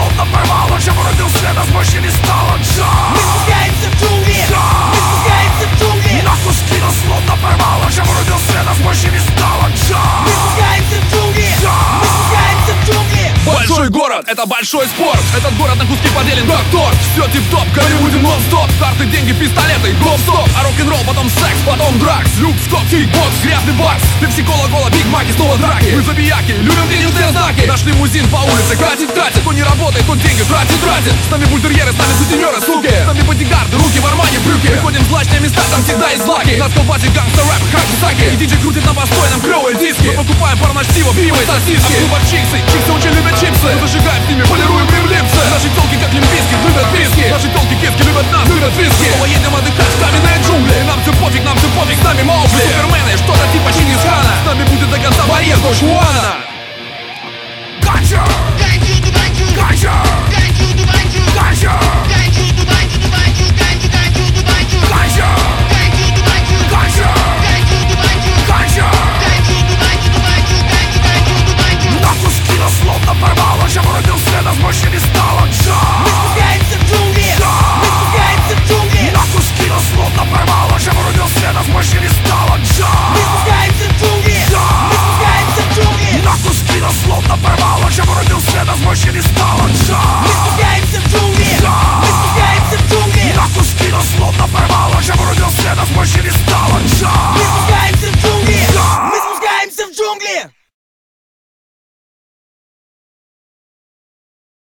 словно порвало, чем врубил свет, а больше не стало. Мы спускаемся в джунгли, мы спускаемся в джунгли. На куски нас словно порвало, чем врубил свет, а больше не стало. Мы спускаемся в джунгли, мы спускаемся в джунгли. Большой город, это большой спорт. Этот город на куски поделен как торт. Все тип-топ, Голливуде нон-стоп. Карты, деньги, пистолеты, гоп-стоп. А рок-н-ролл, потом секс, потом дракс. Люк, скоп, кикбокс, грязный бакс. Пепси-кола, кола, биг маки, снова драки. Мы забияки, любим денежные знаки. Наш лимузин по улице катит. Кто не работает, тот деньги тратит. С нами бультерьеры, с нами сутенеры, суки. С нами бодигарды, руки в армане, брюки. Приходим в злачные места, там всегда есть злаки. Нас колбасит гангстер-рэп, хачисаки. И диджей крутит на постой, нам клевые диски. Мы покупаем порночтиво, пиво и сосиски. А клуба чиксы, чиксы очень любят чипсы. Мы зажигаем с ними, полируем им липсы. Наши телки как лимпийские, любят виски. Наши телки киски любят нас, любят виски. Снова едем отдыхать в каменные джунгли. И нам все пофиг, с нами Маугли. Супермены, что-то типа Чингисхана. С нами будет до конца барьер Дошуана. Gotcha! Thank you, Gotcha! thank you, Gotcha!